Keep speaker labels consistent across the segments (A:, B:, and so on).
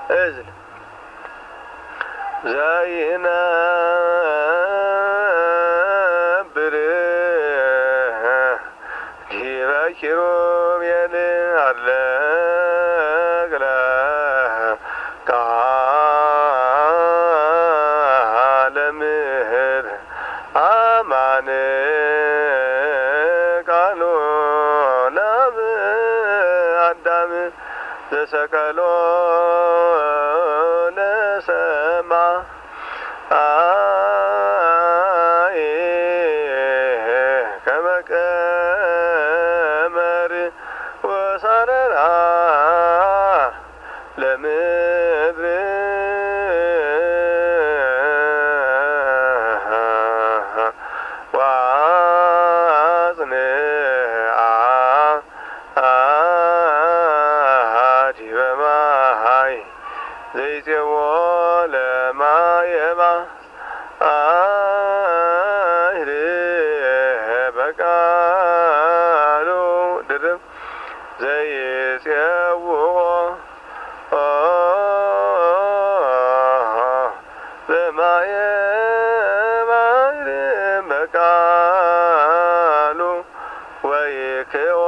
A: እዝል ዘይነብር ዲበ ኪሩቤል አለግለ ቃለ ምሕረት አማን ቃሉ ለአዳም ዘሰቀሎ ለሰማይ ከመ ቀመር ወሳረራ ለምድር ወአጽንዓ ዲበ ማይ ዘይፄዎ ለማየ ባሕር በቃሉ ድርብ ዘይፄውኦ ለማየ ባሕር በቃሉ ወይክዎ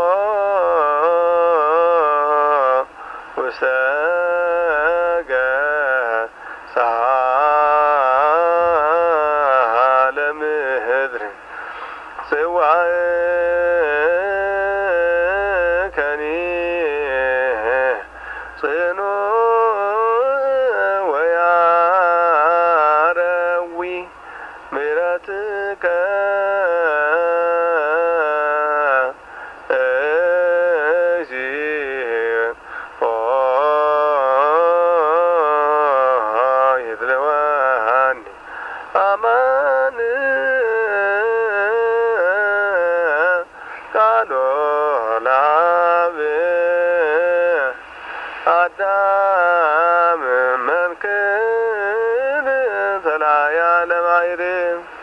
A: ውስተ ለምድር ጽዋዕከኒ ጽኑዕ ወያረዊ ምሕረትከ እግዚኦ ይድለወኒ አማን ቃሎ ለአብ አዳም መንክር ተላያ ለባሕር